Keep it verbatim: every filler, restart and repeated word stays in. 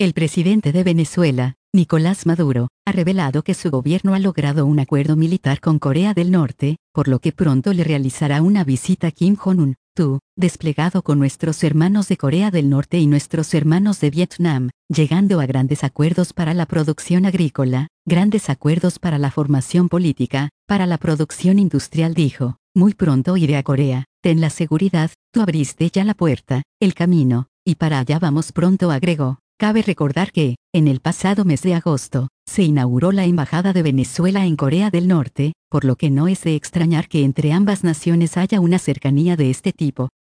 El presidente de Venezuela, Nicolás Maduro, ha revelado que su gobierno ha logrado un acuerdo militar con Corea del Norte, por lo que pronto le realizará una visita a Kim Jong-un, tú, desplegado con nuestros hermanos de Corea del Norte y nuestros hermanos de Vietnam, llegando a grandes acuerdos para la producción agrícola, grandes acuerdos para la formación política, para la producción industrial, dijo. Muy pronto iré a Corea, ten la seguridad, tú abriste ya la puerta, el camino, y para allá vamos pronto, agregó. Cabe recordar que, en el pasado mes de agosto, se inauguró la Embajada de Venezuela en Corea del Norte, por lo que no es de extrañar que entre ambas naciones haya una cercanía de este tipo.